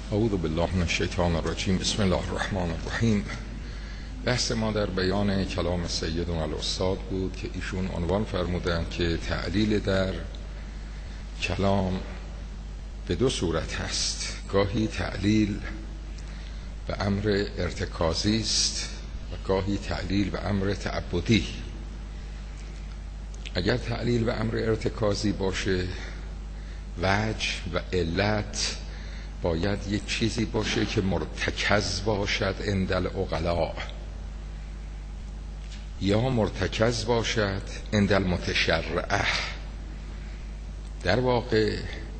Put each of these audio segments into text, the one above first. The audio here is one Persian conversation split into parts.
اعوذ بالله من الشیطان الرجیم. بسم الله الرحمن الرحیم. بحث ما در بیان کلام سیدنا الاستاد بود که ایشون عنوان فرمودند که تعلیل در کلام به دو صورت هست. گاهی تعلیل به امر ارتکازی است و گاهی تعلیل به امر تعبدی. اگر تعلیل به امر ارتکازی باشه، وجه و علت باید یک چیزی باشه که مرتکز باشد عند العقلاء یا مرتکز باشد عند المتشرعه. در واقع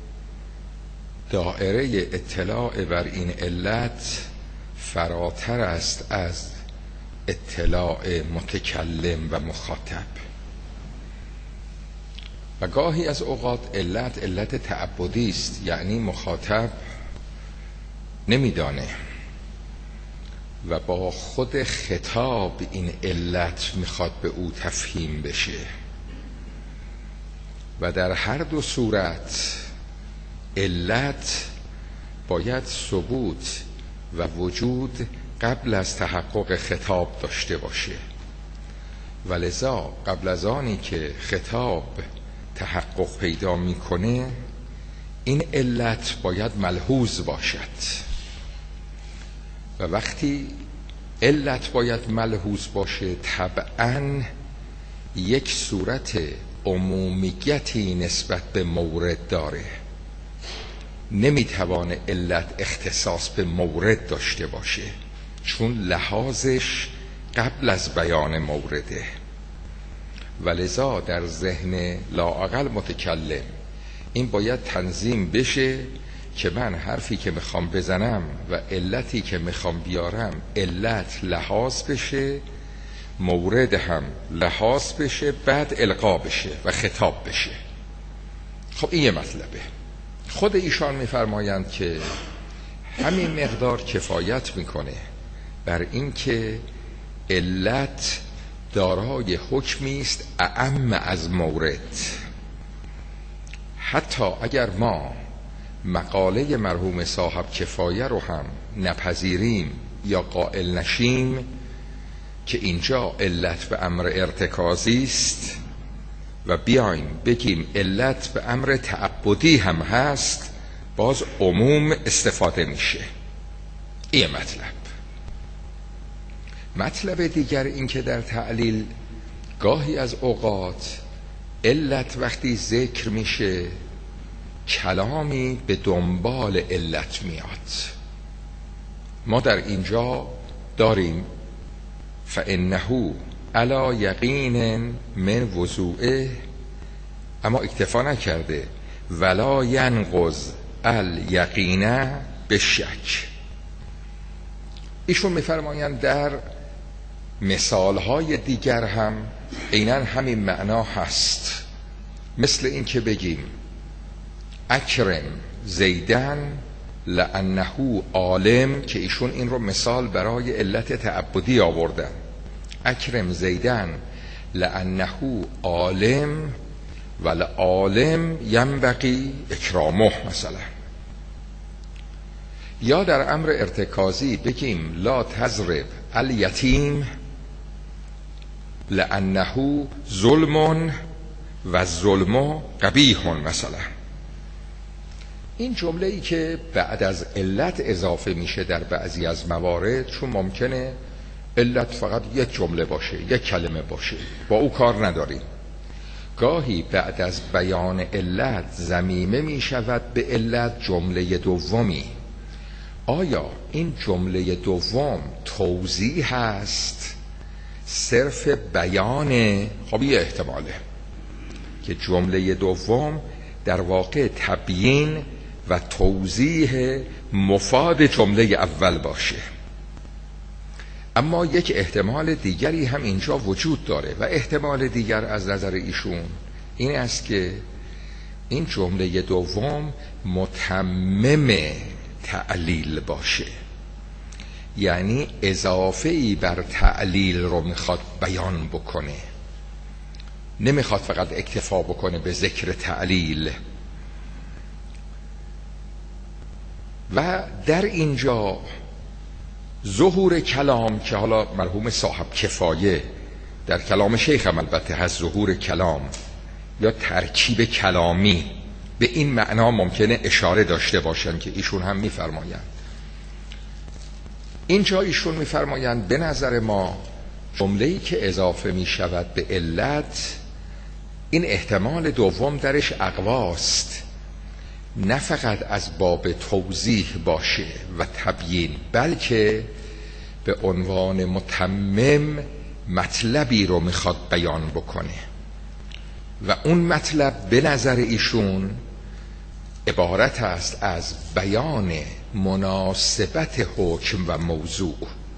دائره اطلاع بر این علت فراتر است از اطلاع متکلم و مخاطب. و گاهی از اوقات علت تعبدی است، یعنی مخاطب نمیدانه و با خود خطاب این علت میخواد به او تفهیم بشه. و در هر دو صورت علت باید ثبوت و وجود قبل از تحقق خطاب داشته باشه، و لذا قبل از آنی که خطاب تحقق پیدا میکنه این علت باید ملحوظ باشد. و وقتی علت باید ملحوظ باشه طبعاً یک صورت عمومیتی نسبت به مورد داره. نمیتوانه علت اختصاص به مورد داشته باشه چون لحاظش قبل از بیان مورده. ولذا در ذهن لااقل متکلم این باید تنظیم بشه که من حرفی که میخوام بزنم و علتی که میخوام بیارم علت لحاظ بشه، مورد هم لحاظ بشه، بعد القا بشه و خطاب بشه. خب این یه مطلبه. خود ایشان میفرمایند که همین مقدار کفایت میکنه بر این که علت دارای حکمی است اعم از مورد. حتی اگر ما مقاله مرحوم صاحب کفایه رو هم نپذیریم یا قائل نشیم که اینجا علت به امر ارتکازی است و بیایم بگیم علت به امر تعبدی هم هست، باز عموم استفاده میشه. این مطلب دیگر این که در تعلیل گاهی از اوقات علت وقتی ذکر میشه کلامی به دنبال علت میاد. ما در اینجا داریم فإنه علی یقین من وضوعه، اما اکتفا نکرده ولا ینقض الیقین بالشک. ایشون میفرمایند در مثالهای دیگر هم عیناً همین معنا هست. مثل این که بگیم اکرم زیدن لانه عالم، که ایشون این رو مثال برای علت تعبدی آوردن. اکرم زیدن لانه عالم والعالم ینبغی اکرامه مثلا. یا در امر ارتکازی بگیم لا تضرب الیتیم لانه ظلم و الظلم قبیح مثلا. این جمله ای که بعد از علت اضافه میشه در بعضی از موارد، چون ممکنه علت فقط یک جمله باشه، یک کلمه باشه، با او کار نداریم. گاهی بعد از بیان علت ضمیمه میشود به علت جمله دومی. آیا این جمله دوم توضیح هست صرف بیان؟ خب یه احتماله که جمله دوم در واقع تبیین و توضیح مفاد جمله اول باشه. اما یک احتمال دیگری هم اینجا وجود داره و احتمال دیگر از نظر ایشون این است که این جمله دوم متمم تعلیل باشه، یعنی اضافه‌ای بر تعلیل رو میخواد بیان بکنه، نمیخواد فقط اکتفا بکنه به ذکر تعلیل. و در اینجا ظهور کلام که حالا مرحوم صاحب کفایه در کلام شیخ هم البته هست ظهور کلام یا ترکیب کلامی، به این معنا ممکنه اشاره داشته باشن که ایشون هم میفرمایند. اینجا ایشون میفرمایند به نظر ما جمله‌ای که اضافه می شود به علت، این احتمال دوم درش اقواست، نه فقط از باب توضیح باشه و تبیین، بلکه به عنوان متمم مطلبی رو میخواد بیان بکنه و اون مطلب به نظر ایشون عبارت است از بیان مناسبت حکم و موضوع.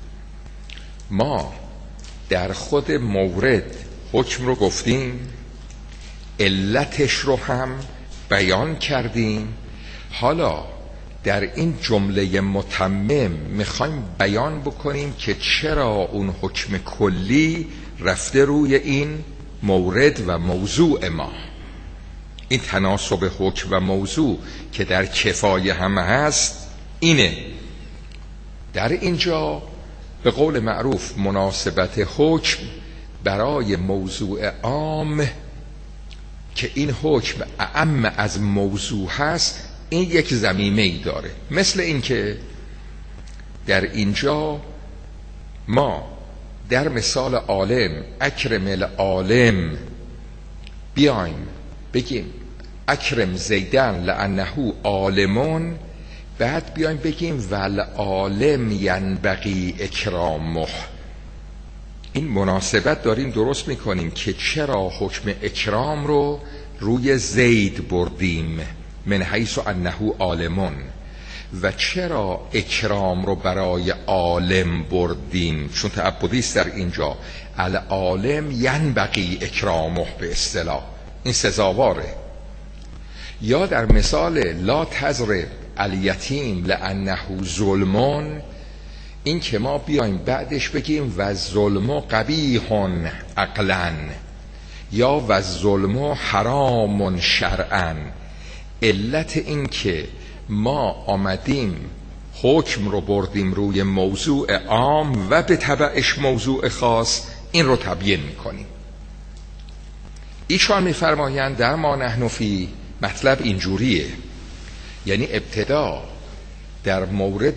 ما در خود مورد حکم رو گفتیم، علتش رو هم بیان کردیم، حالا در این جمله متمم میخوایم بیان بکنیم که چرا اون حکم کلی رفته روی این مورد و موضوع ما. این تناسب حکم و موضوع که در کفایه هم هست اینه. در اینجا به قول معروف مناسبت حکم برای موضوع عام که این حکم اعم از موضوع هست، این یک ضمیمه ای داره. مثل این که در اینجا ما در مثال عالم اکرم العالم بیایم بگیم اکرم زیدن لانه عالمون، بعد بیایم بگیم والعالم ینبغی اکرامه. این مناسبت داریم درست میکنیم که چرا حکم اکرام رو روی زید بردیم من حیث انه عالمون و چرا اکرام رو برای عالم بردیم، چون تعبدی است در اینجا العالم ینبغی اکرامه به اصطلاح، این سزاواره. یا در مثال لا تضرب الیتیم لانه ظلمون، این که ما بیایم بعدش بگیم و ظلم قبیح عقلا یا و ظلم حرام شرعا. علت این که ما آمدیم حکم رو بردیم روی موضوع عام و به تبعش موضوع خاص، این رو تبیین میکنیم. ایشان میفرمایند در ما نحن فی مطلب اینجوریه، یعنی ابتدا در مورد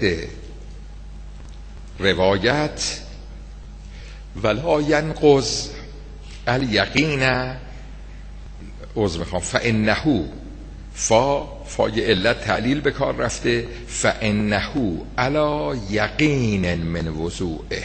روایت ولا ینقض الیقین فانه فای علت تعلیل به کار رفته، فانه علی یقین من وضوعه،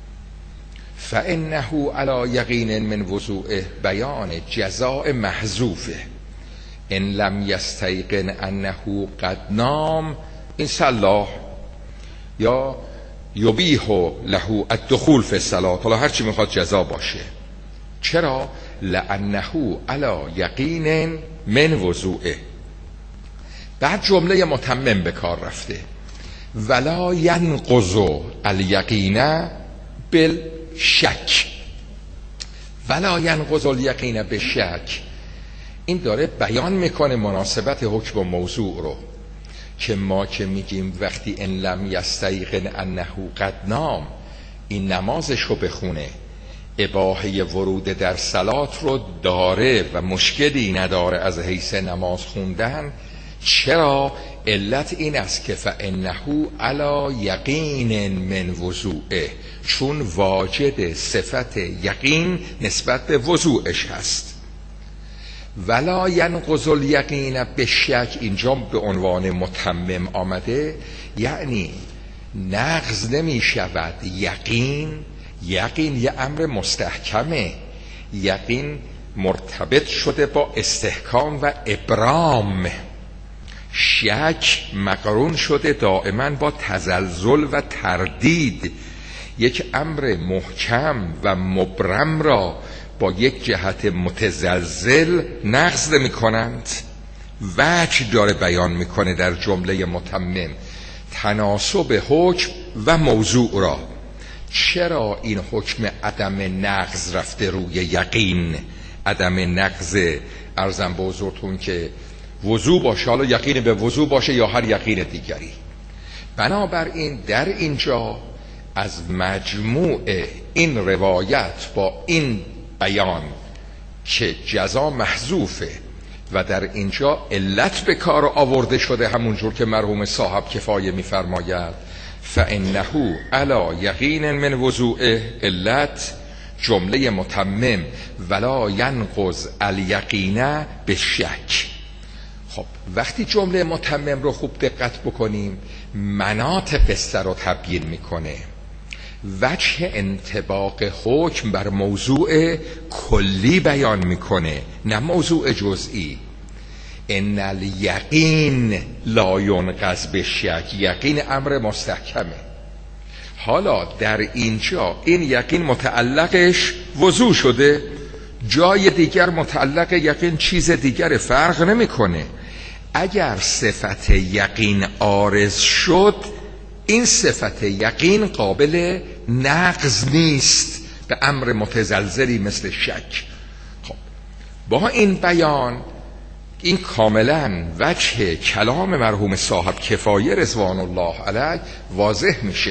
فانه علی یقین من وضوعه بیان جزاء محذوفه، ان لم یستیقن انه قد نام این صلاح یا یبیح له الدخول فی الصلاة، حالا هرچی میخواد جزا باشه. چرا؟ لانه علی یقین من وضوعه. بعد جمله متمم به کار رفته ولا ینقض الیقین بالشک، ولا ینقض الیقین بالشک. این داره بیان میکنه مناسبت حکم و موضوع رو که ما که میگیم وقتی ان لم یستیقن انه قد نام، این نمازش رو بخونه، اباحه ورود در صلات رو داره و مشکلی نداره از حیث نماز خوندن. چرا؟ علت این است که فانه علی یقین من وضوعه، چون واجد صفت یقین نسبت به وضوعش هست. ولا ینقض الیقین بالشک اینجا به عنوان متمم آمده، یعنی نقض نمی شود یقین. یقین یه امر مستحکمه، یقین مرتبط شده با استحکام و ابرام، شک مقرون شده دائما با تزلزل و تردید. یک امر محکم و مبرم را با یک جهت متزلزل نقض نمی کنند. وجه داره بیان میکنه در جمله متمم تناسب حکم و موضوع را. چرا این حکم عدم نقض رفته روی یقین؟ عدم نقض ارزم به حضورتون که وضوع باشه، حالا یقین به وضوع باشه یا هر یقین دیگری، بنابراین در اینجا از مجموع این روایت با این بیان که جزا محذوفه و در اینجا علت به کار آورده شده، همونجور که مرحوم صاحب کفایه می‌فرماید فإنه علی یقین من وضوعه، علت جمله متمم ولا ینقض الیقین بالشک. خب وقتی جمله متمم رو خوب دقت بکنیم مناط قصه رو تبیین میکنه، وجه انطباق حکم بر موضوع کلی بیان میکنه نه موضوع جزئی. ان الیقین لا ینقض بالشک، یقین امر مستحکمه. حالا در اینجا این یقین متعلقش وضوع شده، جای دیگر متعلق یقین چیز دیگر، فرق نمیکنه. اگر صفت یقین عارض شد این صفت یقین قابل نقض نیست به امر متزلزلی مثل شک. خب با این بیان این کاملا وجه کلام مرحوم صاحب کفایه رضوان الله علیه واضح میشه،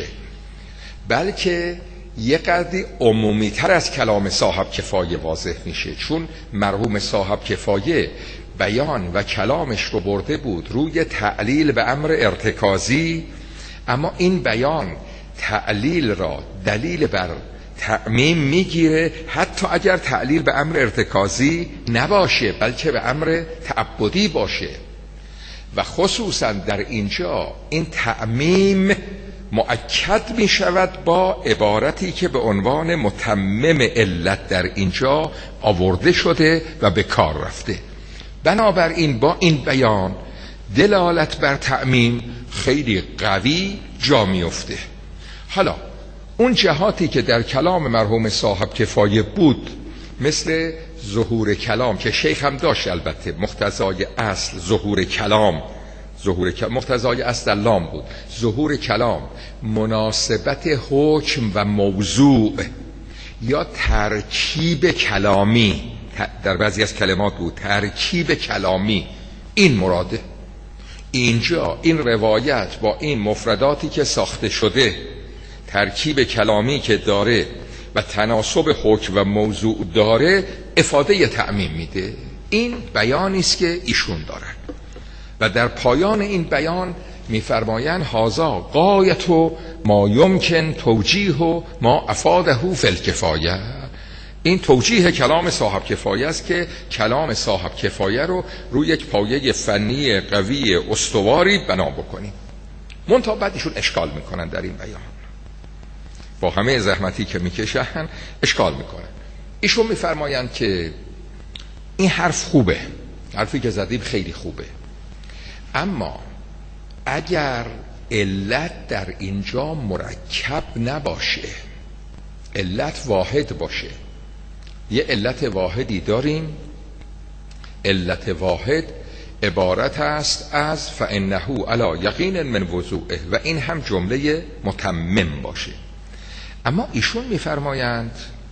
بلکه یه قدری عمومی تر از کلام صاحب کفایه واضح میشه، چون مرحوم صاحب کفایه بیان و کلامش رو برده بود روی تعلیل به امر ارتکازی، اما این بیان تعلیل را دلیل بر تعمیم میگیره حتی اگر تعلیل به امر ارتکازی نباشه بلکه به امر تعبدی باشه. و خصوصا در اینجا این تعمیم مؤکد می شود با عبارتی که به عنوان متمم علت در اینجا آورده شده و به کار رفته. بنابراین با این بیان دلالت بر تعمیم خیلی قوی جا میفته. حالا اون جهاتی که در کلام مرحوم صاحب کفایه بود مثل ظهور کلام که شیخ هم داشت، البته مقتضای اصل ظهور کلام مقتضای اصل لام بود، ظهور کلام، مناسبت حکم و موضوع یا ترکیب کلامی، در بعضی از کلمات بود ترکیب کلامی، این مراده. اینجا این روایت با این مفرداتی که ساخته شده، ترکیب کلامی که داره و تناسب حکم و موضوع داره، افاده تعمیم میده. این بیانی است که ایشون دارن و در پایان این بیان میفرمایند هذا غایت ما یمکن توجیه ما افاده فی الکفایه. این توجیه کلام صاحب کفایه است که کلام صاحب کفایه رو روی یک پایه فنی قوی استواری بنا بکنیم. منتها بعد ایشون اشکال میکنن در این بیان، با همه زحمتی که میکشن اشکال میکنن. ایشون میفرمایند که این حرف خوبه، حرفی که زدیم خیلی خوبه، اما اگر علت در اینجا مرکب نباشه، علت واحد باشه، یه علت واحدی داریم، علت واحد عبارت است از فإنه علی یقین من وضوعه و این هم جمله متمم باشه. اما ایشون میفرمایند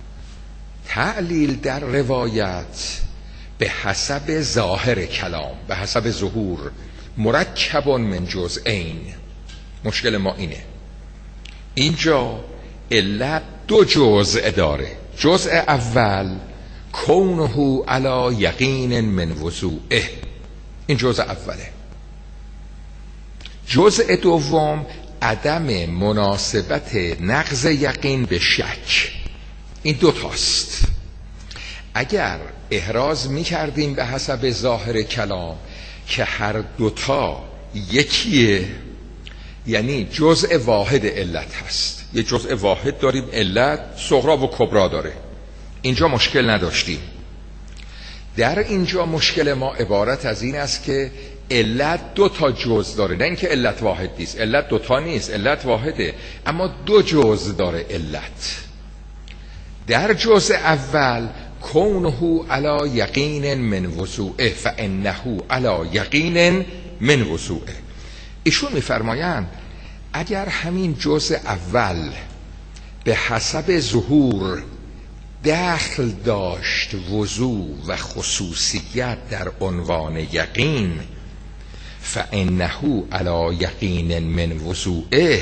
تعلیل در روایت به حسب ظاهر کلام، به حسب ظهور، مرکب من جزئین. مشکل ما اینه اینجا علت دو جزء داره. جزء اول کونه علی یقین من وضوعه، این جزء اوله. جزء دوم عدم مناسبت نقض یقین به شک. این دو تاست. اگر احراز می کردیم به حسب ظاهر کلام که هر دوتا یکیه، یعنی جزء واحد علت هست، یه جزء واحد داریم، علت صغرا و کبرا داره، اینجا مشکل نداشتیم. در اینجا مشکل ما عبارت از این است که علت دو تا جزء داره، نه اینکه علت واحد نیست، علت دو تا نیست، علت واحده، اما دو جزء داره علت. در جزء اول کونه علی یقین من وضوعه فانه علی یقین من وضوعه. ایشون میفرمایند اگر همین جزء اول به حسب ظهور دخل داشت وضوع و خصوصیت در عنوان یقین، فانه علی یقین من وضوعه.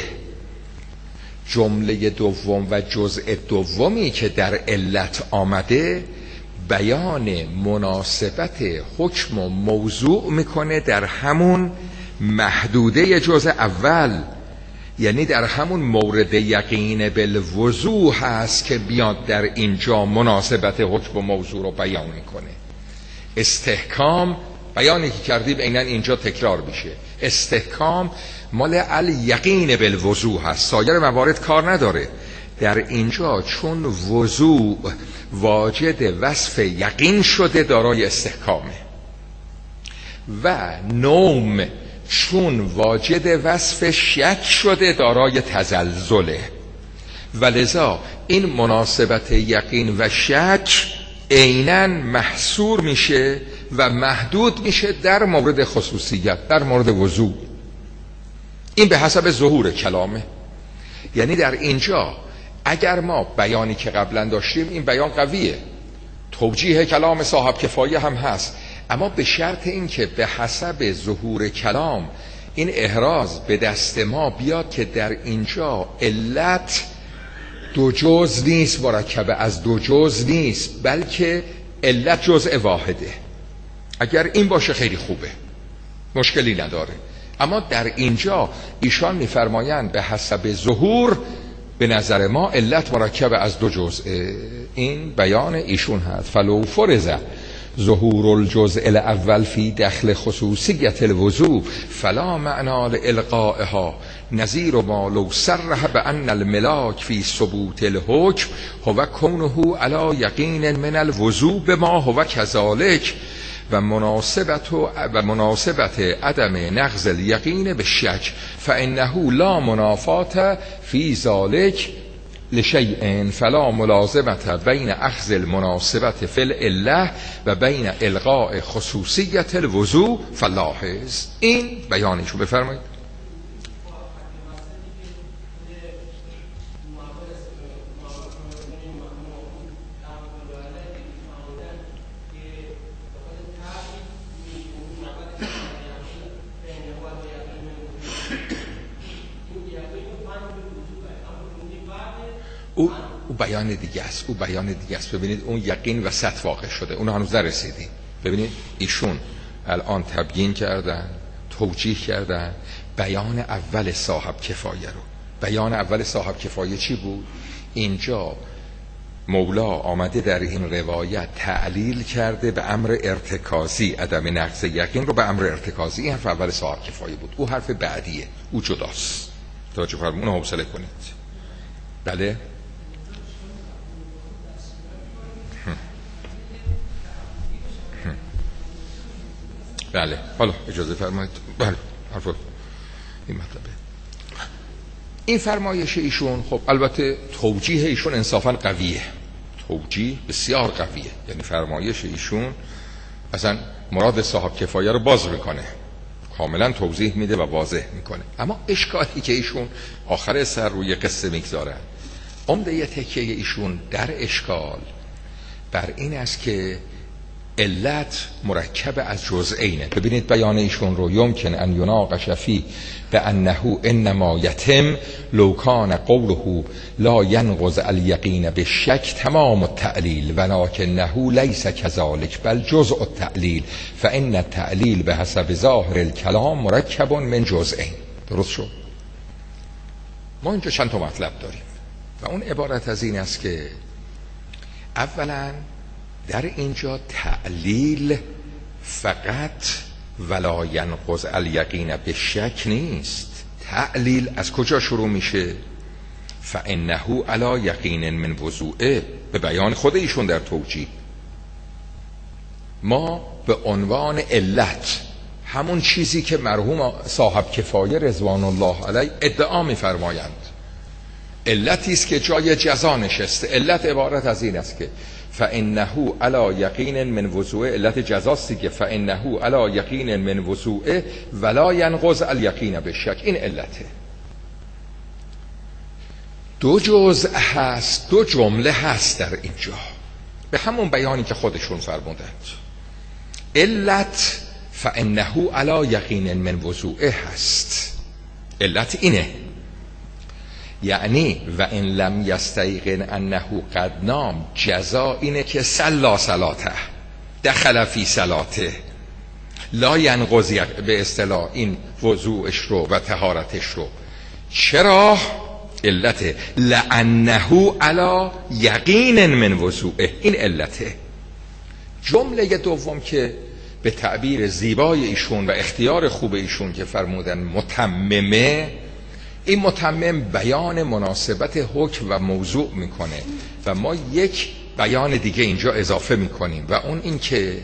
جمله دوم و جزء دومی که در علت آمده بیان مناسبت حکم و موضوع میکنه در همون محدوده جزء اول، یعنی در همون مورد یقین بالوضوح هست که بیاد در اینجا مناسبت حکم و موضوع رو بیان میکنه. استحکام بیانی که کردیم عیناً اینجا تکرار میشه. استحکام مال الیقین بالوضوح هست، سایر موارد کار نداره. در اینجا چون وضوع واجد وصف یقین شده دارای استحکامه و نوم چون واجد وصف شک شده دارای تزلزله، ولذا این مناسبت یقین و شک عیناً محصور میشه و محدود میشه در مورد خصوصیت، در مورد وضوع. این به حسب ظهور کلامه. یعنی در اینجا اگر ما بیانی که قبلا داشتیم این بیان قویه، توجیه کلام صاحب کفایه هم هست، اما به شرط این که به حسب ظهور کلام این احراز به دست ما بیاد که در اینجا علت دو جزء نیست، مرکب از دو جزء نیست، بلکه علت جزء واحده. اگر این باشه خیلی خوبه، مشکلی نداره. اما در اینجا ایشان میفرمایند به حسب ظهور به نظر ما علت مرکب از دو جزء. این بیان ایشون هست. فلو فرض ظهور الجزء الاول فی دخل خصوصیت الوضوع فلا معنا لالقائها نظیر ما لو صرح بان الملاک فی ثبوت الحکم هو کونه علی یقین من الوضوع بما هو كذلك و مناسبت عدم نقض الیقین به شک فانه لا منافات فی ذلك لشیء فلا ملازمت بین اخذ المناسبت فی العله و بین الغاء خصوصیت الوضوع فلاحظ. این بیانشو بفرمایید. او بیان دیگه است، او بیان دیگه است. ببینید اون یقین وسط واقع شده، اون هنوز نرسیدیم. ببینید ایشون الان تبیین کردن، توجیه کردن بیان اول صاحب کفایه رو. بیان اول صاحب کفایه چی بود؟ اینجا مولا آمده در این روایت تعلیل کرده به امر ارتکازی، عدم نقض یقین رو به امر ارتکازی. این حرف اول صاحب کفایه بود. او حرف بعدیه، او جداست. توجه فرمون، اونو حوصله کنید. بله بله، حالا اجازه فرمایید. بله حرف این مطلبه. این فرمایش ایشون خب البته توجیه ایشون انصافا قویه، توجیه بسیار قویه. یعنی فرمایش ایشون اصلا مراد صاحب کفایه رو باز میکنه، کاملا توضیح میده و واضح میکنه. اما اشکالی که ایشون آخر سر روی قصه میگذارن، عمده تکیه ایشون در اشکال بر این است که علت مرکب از جزئینه. ببینید بیان ایشون رو، یمکن ان یناقش فی بانه انما یتم لو کان قوله لا ینقض الیقین بالشک تمام التعلیل ولکنه لیس كذلك بل جزء التعلیل فان التعلیل به حسب ظاهر الکلام مرکب من جزئین. درست شد؟ ما اینجا چند تا مطلب داریم و اون عبارت از این است که اولا در اینجا تعلیل فقط ولا ینقض الیقین به شک نیست. تعلیل از کجا شروع میشه؟ فانه علی یقین من وضوعه، به بیان خود ایشون در توجیه. ما به عنوان علت، همون چیزی که مرحوم صاحب کفایه رضوان الله علیه ادعا میفرمایند، علتی است که جای جزا نشسته. علت عبارت از این است که فانه علی یقین من وضوعه، علت جزاستی که فانه علی یقین من وضوعه ولا ینقض الیقین بالشک. این علته. دو جزء هست، دو جمله هست در اینجا به همون بیانی که خودشون فرمودند. علت فانه علی یقین من وضوعه هست. علت اینه، یعنی و ان لم یستیقن انه قد نام، جزا اینه که صلا صلاته، دخل فی صلاته، لا ینقض به اصطلاح این وضوعش رو و طهارتش رو. چرا؟ علته لانه علی یقین من وضوعه، این علته. جمله دوم که به تعبیر زیبای ایشون و اختیار خوب ایشون که فرمودن متممه، این متمم بیان مناسبت حکم و موضوع میکنه و ما یک بیان دیگه اینجا اضافه میکنیم و اون این که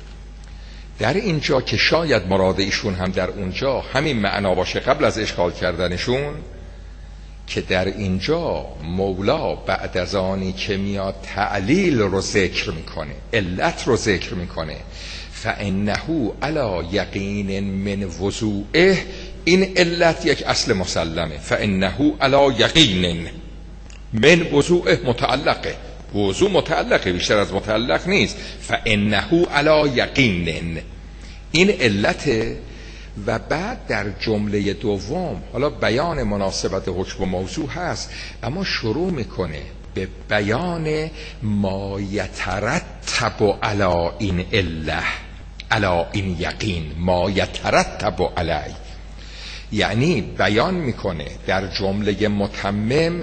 در اینجا که شاید مراد ایشون هم در اونجا همین معنا باشه قبل از اشکال کردنشون، که در اینجا مولا بعد از آنی که میاد تعلیل رو ذکر میکنه، علت رو ذکر میکنه، فانه علی یقین من وضوعه، این علت یک اصل مسلمه، فانه علی یقین من وضوعه متعلقه، وضوع متعلقه، بیشتر از متعلق نیست، فانه علی یقین، این علته. و بعد در جمله دوم حالا بیان مناسبت حکم و موضوع هست، اما شروع میکنه به بیان ما یترتب علی این اله، علی این یقین، ما یترتب علی، یعنی بیان میکنه در جمله متمم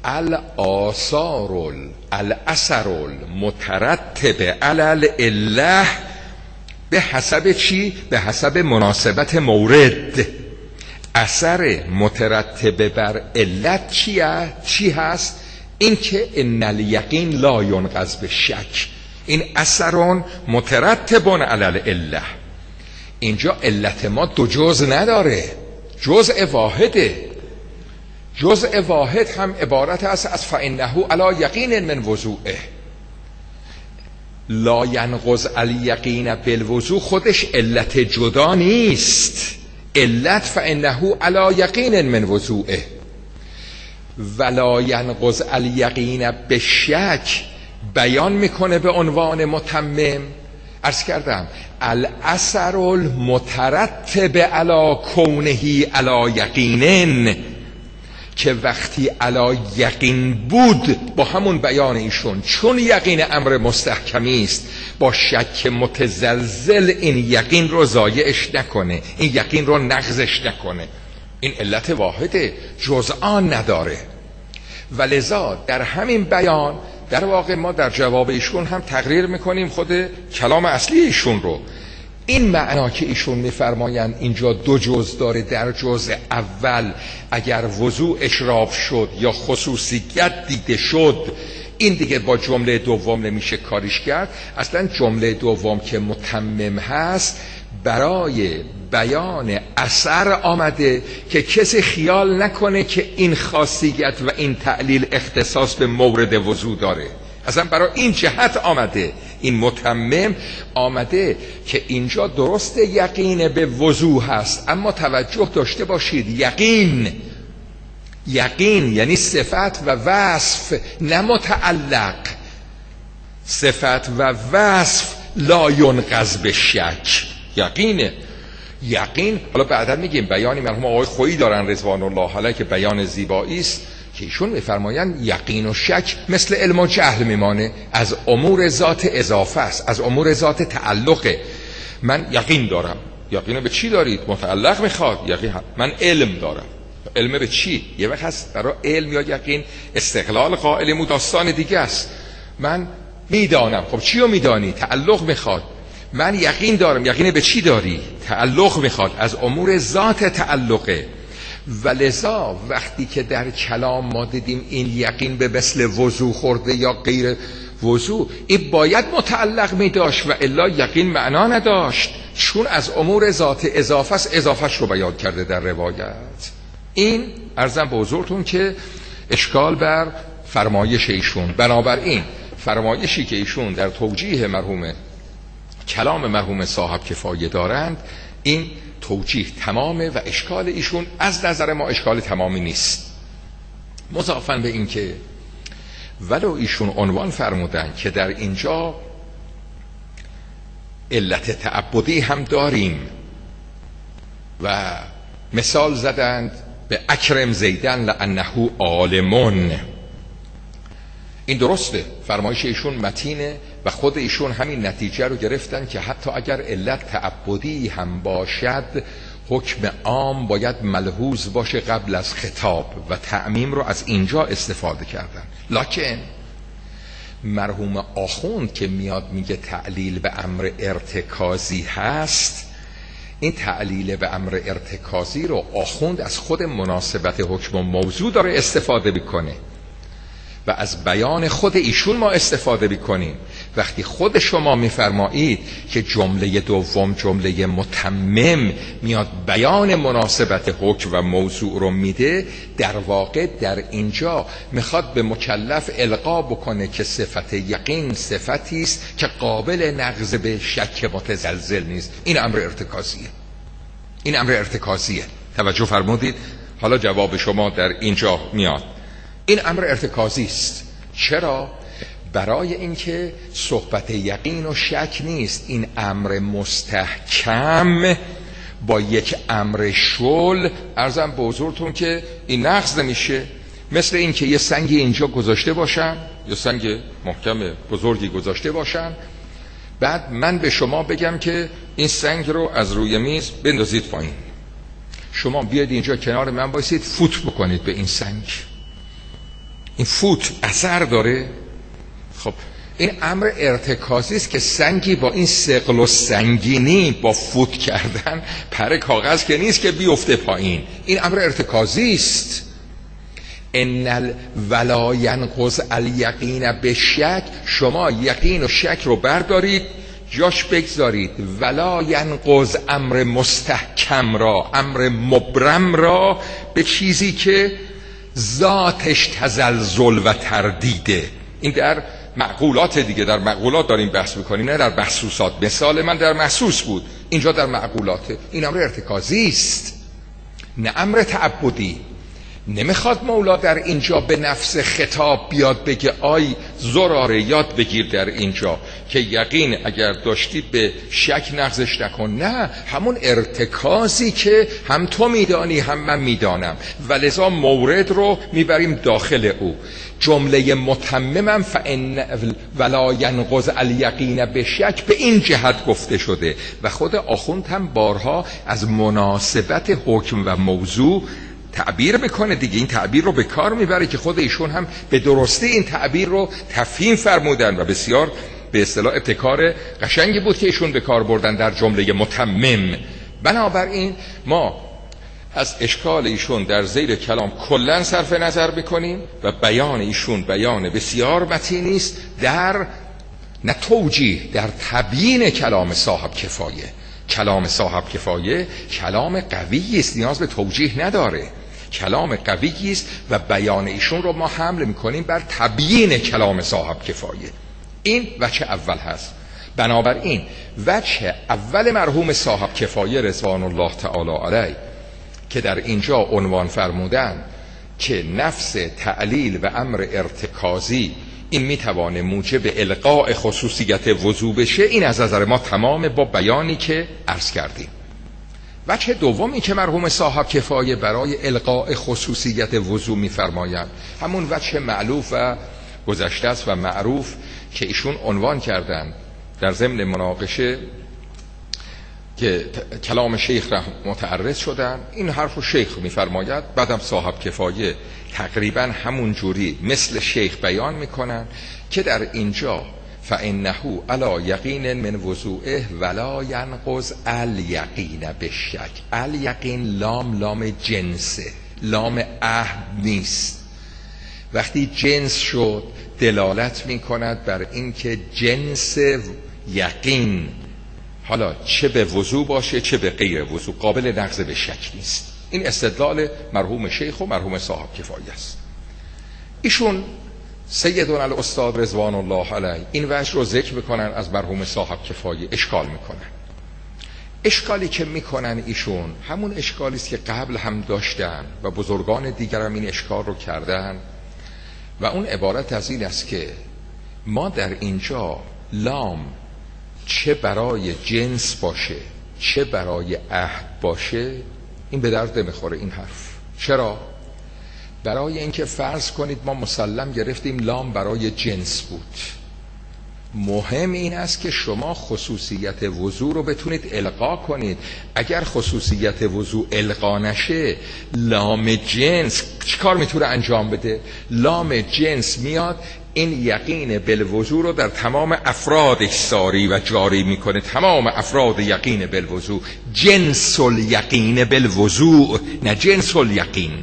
الاثار الاثر المترتب علی الاله، به حسب چی؟ به حسب مناسبت مورد. اثر مترتب بر علت چی هست؟ این که ان الیقین لا ینقض بالشک، این اثرون مترتبون علی العله. اینجا علت ما دو جزء نداره، جزء واحده. جزء واحد هم عبارت است از فانه علی یقین من وضوعه. لا ینقض الیقین بالوضوع خودش علت جدا نیست، علت فانه علی یقین من وضوعه. ولا ینقض الیقین بالشک بیان میکنه به عنوان متمم. عرض کردم الاثر المترتب علی کونه علی یقینن، که وقتی علی یقین بود با همون بیان ایشون، چون یقین امر مستحکمی است، با شک متزلزل این یقین رو ضایعش نکنه، این یقین رو نقضش نکنه. این علت واحده، جزءان نداره. ولذا در همین بیان در واقع ما در جواب ایشون هم تقریر میکنیم خود کلام اصلی ایشون رو. این معنا که ایشون میفرمایند اینجا دو جزء داره، در جزء اول اگر وضوع اشراف شد یا خصوصیت دیده شد، این دیگه با جمله دوم نمیشه کاریش کرد. اصلا جمله دوم که متمم هست برای بیان اثر آمده که کسی خیال نکنه که این خاصیت و این تعلیل اختصاص به مورد وضوع داره. اصلا برای این جهت آمده، این متمم آمده که اینجا درست یقین به وضوع هست، اما توجه داشته باشید یقین یعنی صفت و وصف، نه متعلق. صفت و وصف لا ینقض بالشک، یقینه. یقین حالا بعدا میگیم بیانی مرحوم آقای خویی دارن رضوان الله علیه که بیان زیبایی است که ایشون میفرمایند یقین و شک مثل علم و جهل میمانه، از امور ذات اضافه است، از امور ذات تعلقه. من یقین دارم، یقین به چی دارید؟ متعلق میخواد. یقین من علم دارم، علم به چی؟ یه وقت هست برای علم یا یقین استقلال قائلیم و داستان دیگه است. من میدانم، خب چی رو میدانی؟ تعلق میخواد. من یقین دارم، یقین به چی داری؟ تعلق میخواد، از امور ذات تعلقه. ولذا وقتی که در کلام ما دیدیم این یقین به مثل وضوع خورده یا غیر وضوع، این باید متعلق می داشت و الا یقین معنا نداشت، چون از امور ذات اضافه است، اضافهش رو بیان کرده در روایت. این عرضم به حضورتون که اشکال بر فرمایش ایشون. بنابراین فرمایشی که ایشون در توجیه کلام مرحوم صاحب کفایه دارند، این توجیه تمامه و اشکال ایشون از نظر ما اشکال تمامی نیست. مضافاً به این که ولو ایشون عنوان فرمودن که در اینجا علت تعبدی هم داریم و مثال زدند به اکرم زیدن لانه عالمون. این درسته، فرمایش ایشون متینه و خود ایشون همین نتیجه رو گرفتن که حتی اگر علت تعبدی هم باشد حکم عام باید ملحوظ باشه قبل از خطاب و تعمیم رو از اینجا استفاده کردن. لکن مرحوم آخوند که میاد میگه تعلیل به امر ارتکازی هست، این تعلیل به امر ارتکازی رو آخوند از خود مناسبت حکم و موضوع داره استفاده میکنه و از بیان خود ایشون ما استفاده میکنیم. وقتی خود شما میفرمایید که جمله دوم جمله متمم میاد بیان مناسبت حکم و موضوع رو میده، در واقع در اینجا میخواد به مکلف القا بکنه که صفت یقین صفتی است که قابل نقض به شک متزلزل نیست. این امر ارتکازیه، این امر ارتکازیه. توجه فرمودید؟ حالا جواب شما در اینجا میاد. این امر ارتکازی است. چرا؟ برای اینکه صحبت یقین و شک نیست. این امر مستحکم با یک امر شل، عرضم به حضورتون که این نقض نمیشه. مثل این که یه سنگی اینجا گذاشته باشن، یه سنگ محکم بزرگی گذاشته باشن، بعد من به شما بگم که این سنگ رو از روی میز بندازید پایین، شما بیاید اینجا کنار من وایسید فوت بکنید به این سنگ. این فوت اثر داره؟ خب این امر ارتکازی است که سنگی با این ثقل و سنگینی با فوت کردن پر کاغذ که نیست که بیفته پایین. این امر ارتکازی است. ان ولا ینقض الیقین بالشک، شما یقین و شک رو بردارید جاش بگذارید، ولا ینقض امر مستحکم را، امر مبرم را به چیزی که ذاتش تزلزل و تردیده. این در معقولات دیگه، در معقولات داریم بحث میکنیم، نه در محسوسات. مثال من در محسوس بود، اینجا در معقولاته. این امر ارتکازی است، نه امر تعبدی. نمیخواد مولا در اینجا به نفس خطاب بیاد بگه آی زراره یاد بگیر در اینجا که یقین اگر داشتی به شک نقضش نکن. نه، همون ارتکازی که هم تو میدانی هم من میدانم و لذا مورد رو میبریم داخل او. جمله متممم فان ولا ینقض الیقین بشک به این جهت گفته شده و خود آخوند هم بارها از مناسبت حکم و موضوع تعبیر میکنه دیگه. این تعبیر رو به کار میبره که خود ایشون هم به درستی این تعبیر رو تفهیم فرمودن و بسیار به اصطلاح ابتکار قشنگی بود که ایشون به کار بردن در جمله متمم. بنابراین ما از اشکال ایشون در زیر کلام کلن صرف نظر بکنیم و بیان ایشون بیان بسیار متینی است در نه توجیه، در تبیین کلام صاحب کفایه. کلام صاحب کفایه کلام قوی است، نیاز به توجیه نداره، کلام قوی است و بیان ایشون رو ما حمل میکنیم بر تبیین کلام صاحب کفایه. این وجه اول هست. بنابراین وجه اول مرحوم صاحب کفایه رضوان الله تعالی علیه که در اینجا عنوان فرمودن که نفس تعلیل و امر ارتکازی این میتوانه موجب القاء خصوصیت وضو بشه، این از نظر ما تمام با بیانی که عرض کردیم. وجه دومی که مرحوم صاحب کفایه برای القاء خصوصیت وضو میفرمایند همون وجه معلوف و گذشته است و معروف که ایشون عنوان کردن در ضمن مناقشه که کلام شیخ را متعرض شدن. این حرف رو شیخ میفرماید، بعدم صاحب کفایه تقریبا همون جوری مثل شیخ بیان میکنن که در اینجا فانه علی یقین من وضوئه ولا ینقض الیقین بالشک. الیقین لام جنسه، لام عهد نیست. وقتی جنس شد دلالت میکند بر اینکه جنس یقین حالا چه به وضو باشه چه به غیر وضو قابل نقض به شک نیست. این استدلال مرحوم شیخ و مرحوم صاحب کفایه است. ایشون سیدنا الاستاد رضوان الله علیه این وجه رو ذکر میکنن از مرحوم صاحب کفایه، اشکال میکنن. اشکالی که میکنن ایشون همون اشکالی است که قبل هم داشتن و بزرگان دیگر هم این اشکال رو کردن و اون عبارت از این است که ما در اینجا لام چه برای جنس باشه چه برای عهد باشه این به درد نمیخوره این حرف. چرا؟ برای اینکه فرض کنید ما مسلم گرفتیم لام برای جنس بود. مهم این است که شما خصوصیت وضوع رو بتونید القا کنید. اگر خصوصیت وضوع القا نشه لام جنس چیکار میتونه انجام بده؟ لام جنس میاد این یقین بالوضوع رو در تمام افرادش ساری و جاری میکنه. تمام افراد یقین بالوضوع، جنس الیقین بالوضوع، نه جنس الیقین.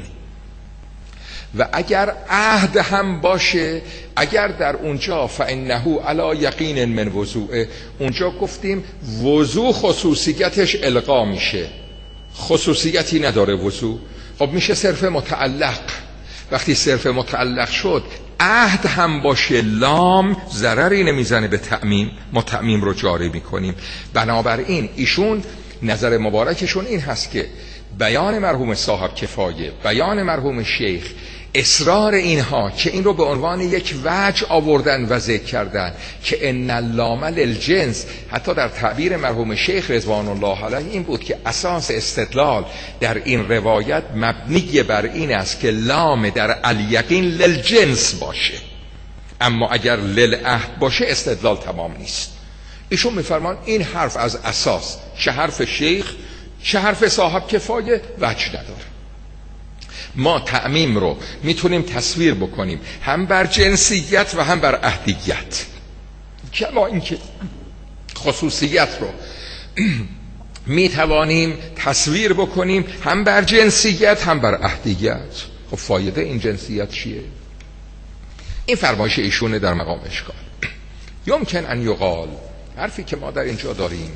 و اگر عهد هم باشه، اگر در اونجا فانه علی یقین من وضوع، اونجا گفتیم وضوع خصوصیتش القا میشه، خصوصیتی نداره وضوع، خب میشه صرف متعلق. وقتی صرف متعلق شد عهد هم باشه لام ضرری نمیزنه به تأمیم، ما تأمیم رو جاری میکنیم. بنابراین ایشون نظر مبارکشون این هست که بیان مرحوم صاحب کفایه، بیان مرحوم شیخ، اصرار اینها که این رو به عنوان یک وجه آوردن و ذکر کردن که ان اللام للجنس، حتی در تعبیر مرحوم شیخ رضوان الله علیه این بود که اساس استدلال در این روایت مبنی بر این است که لام در الیقین للجنس باشه، اما اگر للعهد باشه استدلال تمام نیست. ایشون میفرمان این حرف از اساس، چه حرف شیخ چه حرف صاحب کفایه، وجه نداره. ما تعمیم رو میتونیم تصویر بکنیم هم بر جنسیت و هم بر عهدیت، کما اینکه خصوصیت رو میتوانیم تصویر بکنیم هم بر جنسیت هم بر عهدیت. خب فایده این جنسیت چیه؟ این فرمایش ایشونه در مقام اشکال. یمکن ان یقال، حرفی که ما در اینجا داریم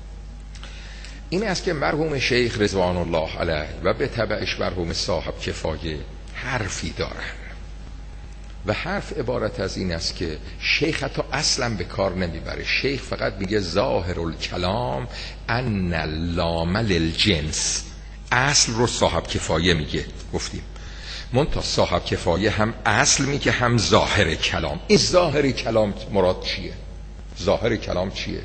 این است که مرحوم شیخ رضوان الله علیه و به تبعش مرحوم صاحب کفایه حرفی دارن و حرف عبارت از این است که شیخ حتی اصلا به کار نمیبره. شیخ فقط میگه ظاهر الکلام ان اللام للجنس، اصل رو صاحب کفایه میگه. گفتیم منتها صاحب کفایه هم اصل میگه هم ظاهر کلام. این ظاهر کلام مراد چیه؟ ظاهر کلام چیه؟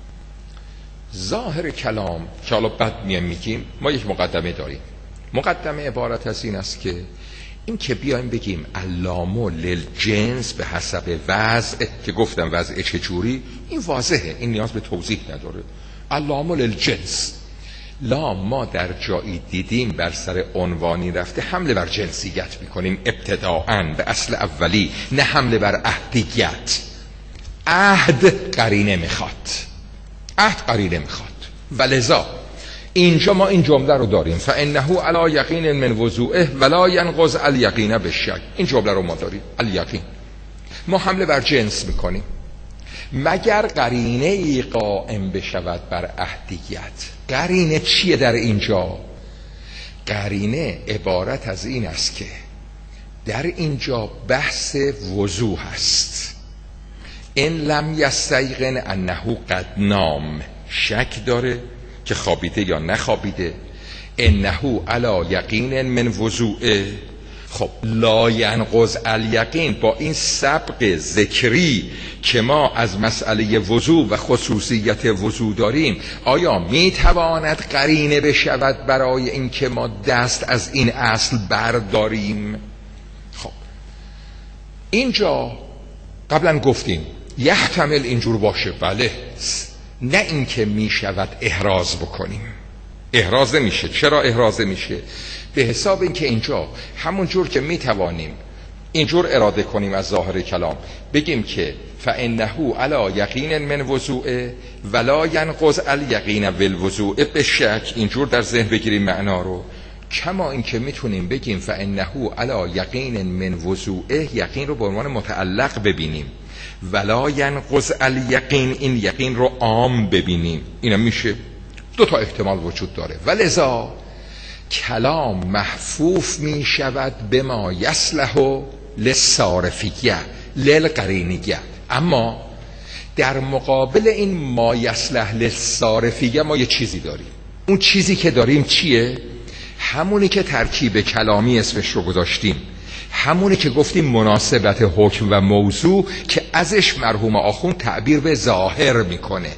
ظاهر کلام که حالا بعد میگیم، ما یک مقدمه داریم. مقدمه عبارت از این است که این که بیایم بگیم اللام للجنس به حسب وضع، که گفتم وضع چجوری، این واضحه، این نیاز به توضیح نداره. اللام للجنس، لام ما در جایی دیدیم بر سر عنوانی رفته حمله بر جنسیت میکنیم ابتداءً به اصل اولی، نه حمله بر عهدیت. عهد قرینه میخواد، عهد قرینه میخواد، ولذا اینجا ما این جمله رو داریم فانه علی یقین من وضوعه ولا ینقض الیقین بالشک. این جمله رو ما داریم، الیقین. ما حمله بر جنس میکنیم مگر قرینه ای قائم بشود بر عهدیت. قرینه چیه در اینجا؟ قرینه عبارت از این است که در اینجا بحث وضوع هست. این لم یستیقن انه قد نام، شک داره که خوابیده یا نخوابیده. انه علی یقین من وضوعه. خب لا ینقض الیقین، با این سبق ذکری که ما از مسئله وضوع و خصوصیت وضوع داریم، آیا میتواند قرینه بشود برای اینکه ما دست از این اصل برداریم؟ خب اینجا قبلا گفتیم یحتمل اینجور باشه، بله، نه اینکه میشود احراز بکنیم. احراز نمیشه. چرا احراز نمیشه؟ به حساب اینکه اینجا همون جور که میتوانیم اینجور اراده کنیم از ظاهر کلام، بگیم که فانه علی یقین من وضوعه ولا ینقض الیقین بالوضوع بالشک، اینجور در ذهن بگیریم معنا رو. کما اینکه میتونیم بگیم فانه علی یقین من وضوعه، یقین رو به عنوان متعلق ببینیم، ولا ینقض الیقین، این یقین رو عام ببینیم. اینم میشه. دو تا احتمال وجود داره. ولذا کلام محفوف می شود به ما یصلح للصارفیه للقرینیه. اما در مقابل این ما یصلح للصارفیه ما یه چیزی داریم. اون چیزی که داریم چیه؟ همونی که ترکیب کلامی اسمش رو گذاشتیم، همونی که گفتیم مناسبت حکم و موضوع، که ازش مرحوم آخوند تعبیر به ظاهر میکنه.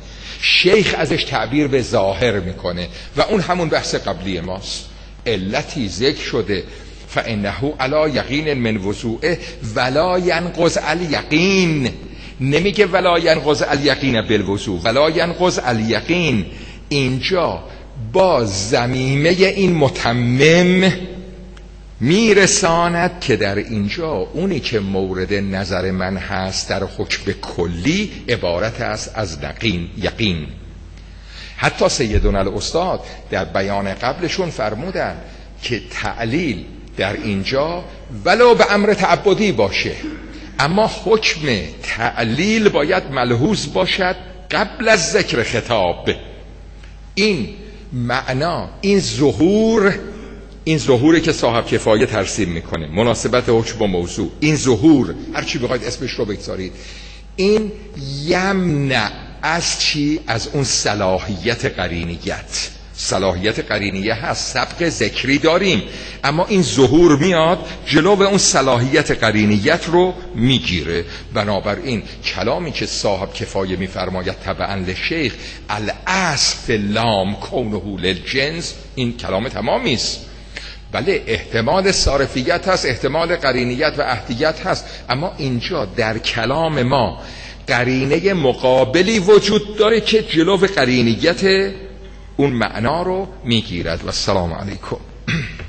شیخ ازش تعبیر به ظاهر میکنه و اون همون بحث قبلی ماست. علتی ذکر شده فانه علی یقین من وضوعه ولا ینقض الیقین، نمیگه ولا ینقض الیقین بالوضوء، ولا ینقض الیقین. اینجا با ضمیمه این متمم میرساند که در اینجا اونی که مورد نظر من هست در حکم کلی عبارت است از یقین. حتی سیدنا الاستاد در بیان قبلشون فرمودن که تعلیل در اینجا ولو به امر تعبدی باشه، اما حکم تعلیل باید ملحوظ باشد قبل از ذکر خطاب. این معنا، این ظهوری که صاحب کفایه ترسیم میکنه، مناسبت حکم با موضوع، این ظهور هر چی بخواید اسمش رو بگذارید، این یمنع از چی؟ از اون صلاحیت قرینیت. صلاحیت قرینیه هست، سبق ذکری داریم، اما این ظهور میاد جلو اون صلاحیت قرینیت رو میگیره. بنابراین کلامی که صاحب کفایه میفرماید تبعا لشیخ الاصل فی اللام کونه للجنس، این کلام تمامی است. بله احتمال صارفیت هست، احتمال قرینیت و احدیت هست، اما اینجا در کلام ما قرینه مقابلی وجود داره که جلو قرینیت اون معنا رو میگیرد. و السلام علیکم.